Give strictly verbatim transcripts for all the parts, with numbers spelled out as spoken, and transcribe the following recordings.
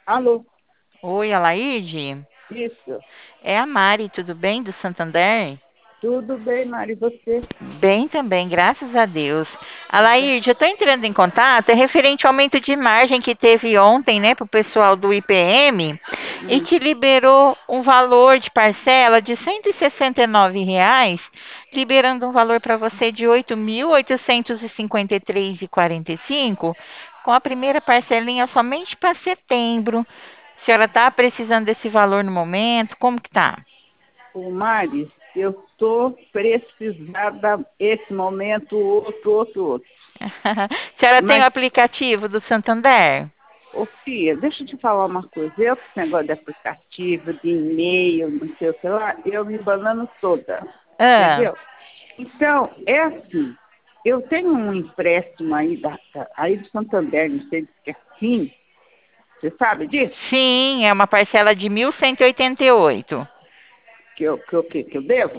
Alô, Oi, Alaide. isso. É a Mari, tudo bem? Do Santander? Tudo bem, Mari, e você? Bem também, graças a Deus. Tá. Alaide, eu estou entrando em contato, é referente ao aumento de margem que teve ontem, né, para o pessoal do I P M, e Hum, que liberou um valor de parcela de cento e sessenta e nove reais, liberando um valor para você de oito mil oitocentos e cinquenta e três e quarenta e cinco, com a primeira parcelinha somente para setembro. A senhora está precisando desse valor no momento? Como que tá? Ô, Mari, eu estou precisada esse momento, outro, outro, outro. A senhora tem o Mas, aplicativo do Santander? ô, Fia, deixa eu te falar uma coisa. Eu, com esse negócio de aplicativo, de e-mail, não sei o que lá, eu me banano toda, Ah, entendeu? Então, é assim, eu tenho um empréstimo aí, da, da- aí do Santander, não sei se é assim, você sabe disso? sim, é uma parcela de mil cento e oitenta e oito. Que eu, que eu, que, que eu devo?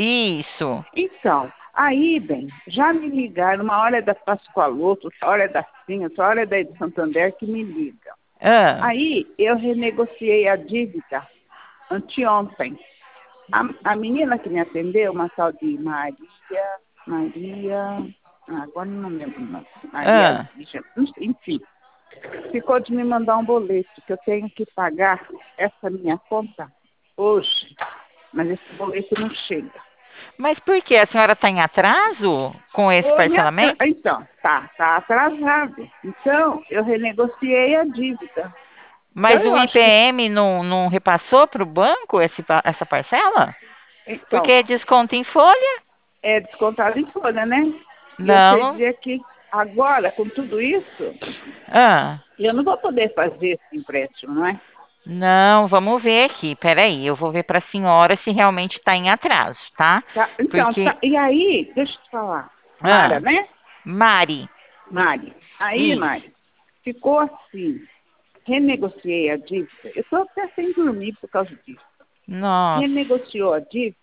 Isso. Então, aí, bem, já me ligaram, uma hora é da Pascoaloto, outra hora é da Sim, outra hora é da de Santander que me liga. Ah, Aí eu renegociei a dívida anteontem. A, a menina que me atendeu, uma tal de Maria, Maria, ah, agora não lembro o nome, Maria ah. Lígia, enfim, ficou de me mandar um boleto que eu tenho que pagar essa minha conta hoje, mas esse boleto não chega. Mas por que? A senhora está em atraso com esse Houve atra... parcelamento? Então, tá, tá atrasado. Então, eu renegociei a dívida. Então, Mas eu o acho que. I P M não, não repassou para o banco esse pa- essa parcela? Porque Então, é desconto em folha? é descontado em folha, né? E eu sei Não. dizer que agora, com tudo isso, Ah, eu não vou poder fazer esse empréstimo, não é? não, vamos ver aqui. Peraí, eu vou ver para a senhora se realmente está em atraso, tá? Tá? Então, Porque. tá. E aí, deixa eu te falar. Mara, Ah, né? Mari. Mari. Aí, Isso. Mari, ficou assim. Renegociei a dívida. Eu estou até sem dormir por causa disso. Nossa. Renegociou a dívida.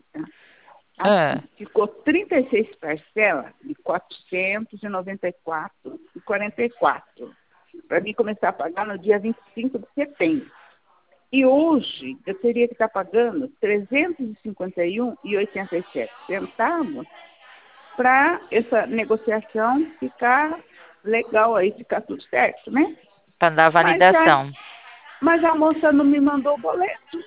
Assim, Ah, ficou trinta e seis parcelas de quatrocentos e noventa e quatro e quarenta e quatro para mim começar a pagar no dia vinte e cinco de setembro. E hoje eu teria que estar pagando trezentos e cinquenta e um e oitenta e sete centavos para essa negociação ficar legal aí, ficar tudo certo, né? para dar Mas a, validação. mas a moça não me mandou o boleto.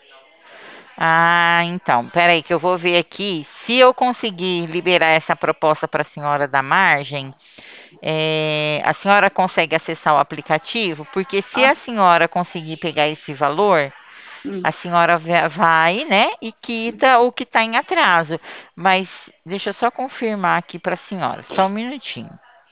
Ah, então, peraí que eu vou ver aqui se eu conseguir liberar essa proposta para a senhora da margem. Eh, a senhora consegue acessar o aplicativo? Porque se Ah, a senhora conseguir pegar esse valor, hum. a senhora va- vai, né, e quita o que está em atraso. Mas deixa eu só confirmar aqui para a senhora, só um minutinho.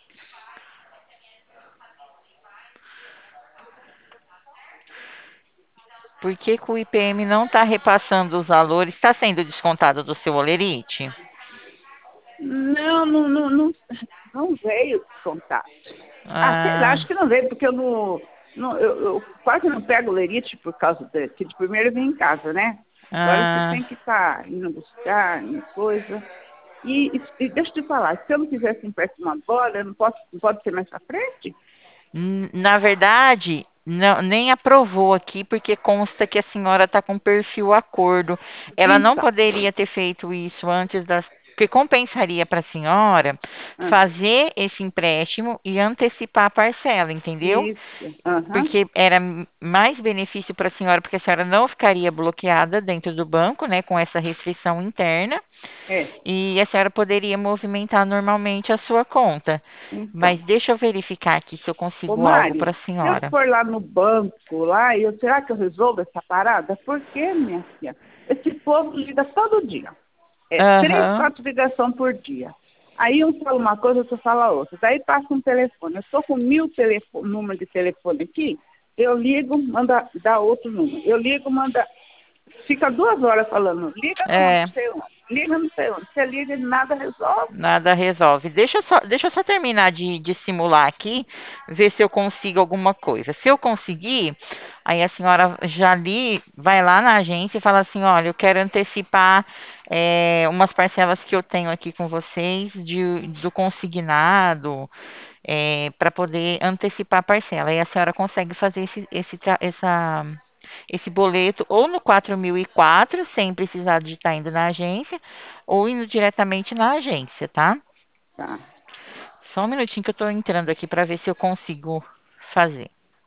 Por que que o I P M não está repassando os valores? Está sendo descontado do seu olerite? Não, não, não, não, não veio descontado. Ah, sei lá, Ah, acho que não veio, porque eu não. não eu, eu quase não pego lerite por causa de, que de primeiro eu vim em casa, né? Agora você ah. tem que estar indo buscar e coisa. E, e, e deixa eu te falar, se eu não fizesse empréstimo agora, eu não posso, não pode ser mais pra frente? N- Na verdade, não, nem aprovou aqui, porque consta que a senhora está com perfil acordo. Ela não Então, poderia ter feito isso antes das. Porque compensaria para a senhora ah, fazer esse empréstimo e antecipar a parcela, entendeu? isso, aham, Porque era m- mais benefício para a senhora, porque a senhora não ficaria bloqueada dentro do banco, né, com essa restrição interna, é, e a senhora poderia movimentar normalmente a sua conta. então. Mas deixa eu verificar aqui se eu Ô, consigo algo para Mari, a se eu senhora. for lá no banco, lá, eu, será que eu resolvo essa parada? Por quê, minha filha? Esse povo liga todo dia. É, três, Aham. quatro ligações por dia. Aí um fala uma coisa, outro fala outra. Daí passa um telefone. Eu estou com mil telefone, número de telefone aqui. Eu ligo, manda, dá outro número. Eu ligo, manda. Fica duas horas falando. Liga não, não É, sei onde. Liga não sei onde. Você liga e nada resolve. nada resolve. Deixa eu só, deixa eu só terminar de, de simular aqui, ver se eu consigo alguma coisa. Se eu conseguir, aí a senhora já ali, vai lá na agência e fala assim, olha, eu quero antecipar é, umas parcelas que eu tenho aqui com vocês de, do consignado. para poder antecipar a parcela. E a senhora consegue fazer esse, esse, tra- essa, esse boleto ou no quatro mil e quatro, sem precisar de estar indo na agência, ou indo diretamente na agência, tá? Tá. Só um minutinho que eu estou entrando aqui para ver se eu consigo fazer.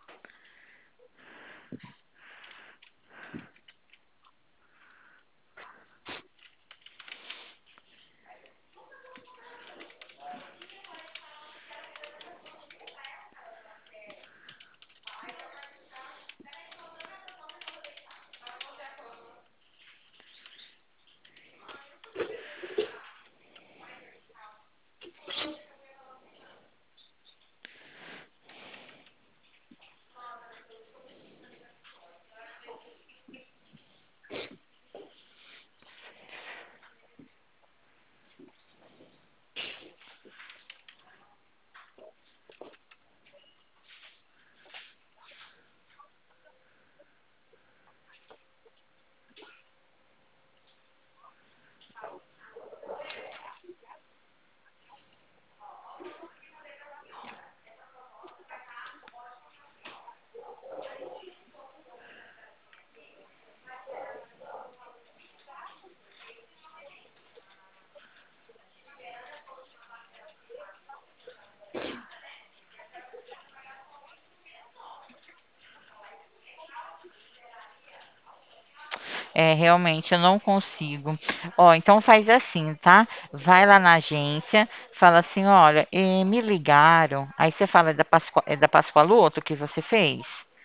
É, realmente eu não consigo. Ó, então faz assim, tá? Vai lá na agência, fala assim, olha, eh, me ligaram. Aí você fala é da Pascoal, é da Pascoaloto que você fez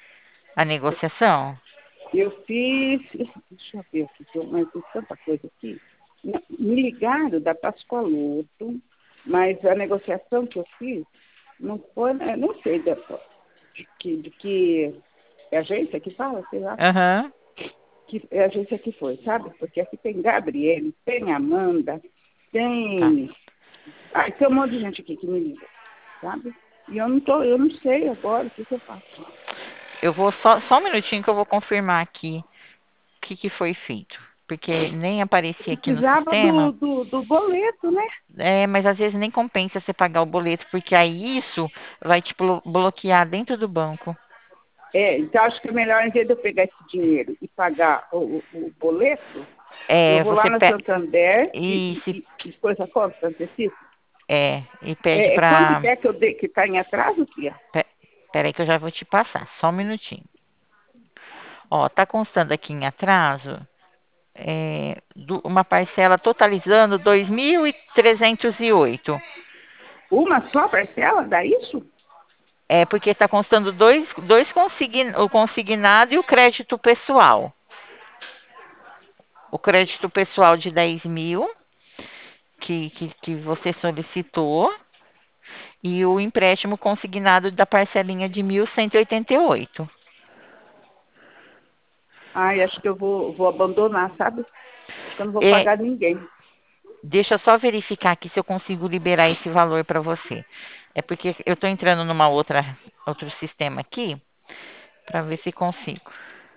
a negociação? Eu fiz, deixa eu ver aqui, tô- mas tem tanta coisa aqui. Não, me ligaram da Pascoaloto, mas a negociação que eu fiz não foi, eu não sei da, de que, de que é agência que fala, sei lá, Aham. que é agência que foi, sabe? Porque aqui tem Gabriele, tem Amanda, Tá. tem. Aí tem um monte de gente aqui que me liga, sabe? E eu não tô, eu não sei agora o que, que eu faço. Eu vou só, só um minutinho que eu vou confirmar aqui o que, que foi feito. Porque nem aparecia aqui no Precisava sistema. do, do, do boleto, né? É, mas às vezes nem compensa você pagar o boleto, porque aí isso vai te blo- bloquear dentro do banco. É, então acho que é melhor, em vez de eu pegar esse dinheiro e pagar o, o, o boleto, eu É, vou lá você no pe... Santander e e, se e, e, e depois a conta, antecipo. é, e pede É, é quanto pra. que é que eu dei que está em atraso, tia? Pe... Peraí que eu já vou te passar, só um minutinho. Ó, tá constando aqui em atraso é, do- uma parcela totalizando dois mil e trezentos e oito. Uma só parcela, dá isso? É porque está constando dois, dois consign, o consignado e o crédito pessoal. O crédito pessoal de dez mil que, que, que você solicitou e o empréstimo consignado da parcelinha de mil cento e e oitenta e oito. Ai, acho que eu vou, vou abandonar, sabe? Acho que eu não vou É, pagar ninguém. deixa eu só verificar aqui se eu consigo liberar esse valor para você. É porque eu estou entrando numa outra outro sistema aqui para ver se consigo.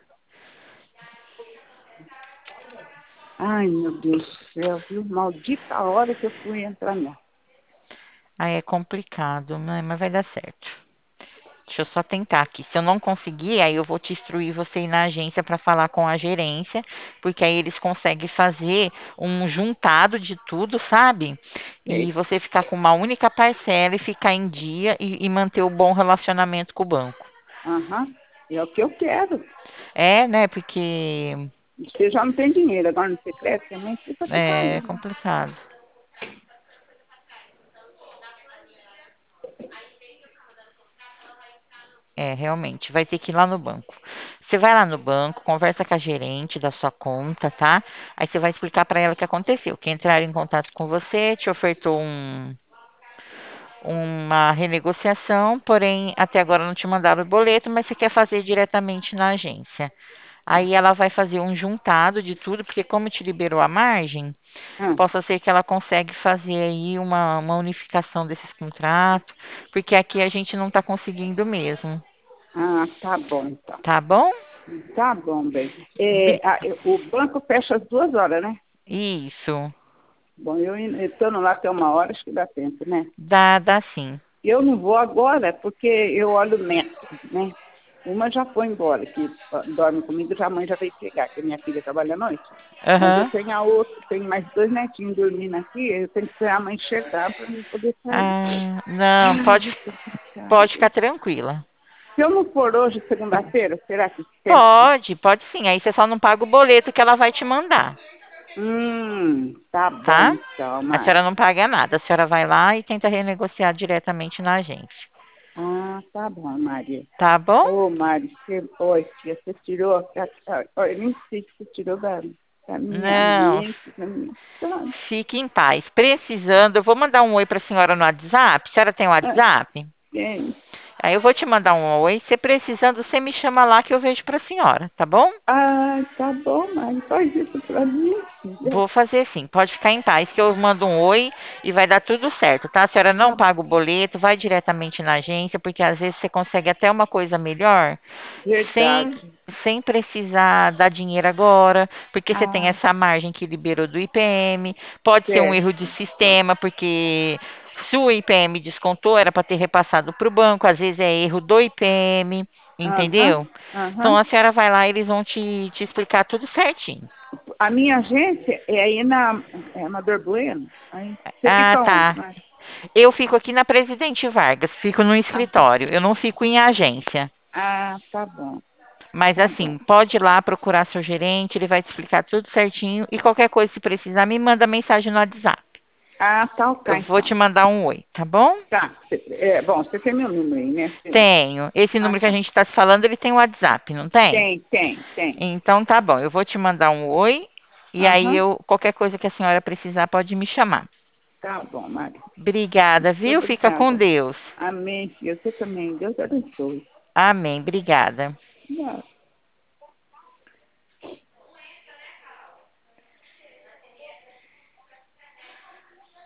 Ai, meu Deus do céu, viu? Maldita hora que eu fui entrar nessa. Aí é complicado, né? Mas vai dar certo. Deixa eu só tentar aqui. Se eu não conseguir, aí eu vou te instruir você ir na agência para falar com a gerência, porque aí eles conseguem fazer um juntado de tudo, sabe? E Sei. você ficar com uma única parcela e ficar em dia e, e manter o bom relacionamento com o banco. Aham, é o que eu quero. É, né? Porque Você já não tem dinheiro, agora no secreto também fica é putaria. complicado. É, realmente, vai ter que ir lá no banco. Você vai lá no banco, conversa com a gerente da sua conta, tá? Aí você vai explicar para ela o que aconteceu, que entraram em contato com você, te ofertou um, uma renegociação, porém até agora não te mandaram o boleto, mas você quer fazer diretamente na agência. Tá. Aí ela vai fazer um juntado de tudo, porque como te liberou a margem, Ah, possa ser que ela consegue fazer aí uma, uma unificação desses contratos, porque aqui a gente não está conseguindo mesmo. ah, tá bom, então. Tá bom? Tá bom, bem. É, Bri- a- eu- o banco fecha às duas horas, né? Isso. Bom, eu estando lá até uma hora, acho que dá tempo, né? Dá, dá sim. Eu não vou agora porque eu olho o neto, né? Uma já foi embora, que ó, dorme comigo, já a mãe já veio pegar, que minha filha trabalha à noite. Mas eu Aham. tenho a outra, tenho mais dois netinhos dormindo aqui, eu tenho que esperar a mãe chegar para eu poder sair. Ah, não, Ai, pode, eu tô cansada. pode ficar tranquila. Se eu não for hoje, segunda-feira, será que sempre? Pode, pode sim. Aí você só não paga o boleto que ela vai te mandar, Hum, tá bom tá? então, A Mari. senhora não paga nada. A senhora vai lá e tenta renegociar diretamente na agência. Ah, tá bom, Maria. Tá bom? Ô, Mari, você, oi, tia, você tirou, a- a- ó, eu nem sei se você tirou da, da minha Não, mente, da minha história. fique em paz. Precisando, eu vou mandar um oi para a senhora no WhatsApp. A senhora tem Ah, WhatsApp? tem. Aí eu vou te mandar um oi. Se precisando, você me chama lá que eu vejo para a senhora, tá bom? Ah, tá bom, Mari, faz isso pra mim, filha. Vou fazer sim. Pode ficar em paz que eu mando um oi e vai dar tudo certo, tá? A senhora não Tá, paga o boleto, vai diretamente na agência, porque às vezes você consegue até uma coisa melhor sem verdade. sem precisar dar dinheiro agora, porque você tem Ah, essa margem que liberou do I P M. Pode ser um certo. erro de sistema, porque se o I P M descontou, era para ter repassado para o banco, às vezes é erro do I P M, Aham, entendeu? Então aham. a senhora vai lá e eles vão te, te explicar tudo certinho. A minha agência é aí na é Amador Bueno. Aí, você Ah, fica onde, tá. Mari? Eu fico aqui na Presidente Vargas, fico no Ah, escritório, eu não fico em agência. ah, tá bom, Mas tá bom. assim, pode ir lá procurar seu gerente, ele vai te explicar tudo certinho. E qualquer coisa, se precisar, me manda mensagem no WhatsApp. Ah, tá Eu ok, vou te então. mandar um oi, tá bom? Tá, cê- é, bom, você tem meu número aí, né? Cê- Tenho. Esse Ah, número que a tá. gente está se falando, ele tem o WhatsApp, não tem? Tem, tem, tem. Então tá bom, eu vou te mandar um oi. E aí Aham, eu, qualquer coisa que a senhora precisar, pode me chamar. tá bom, Mari. Obrigada, Muito viu? Fica com obrigada. Deus. Amém, filha. Você também. Deus abençoe. Amém. Obrigada. Obrigada.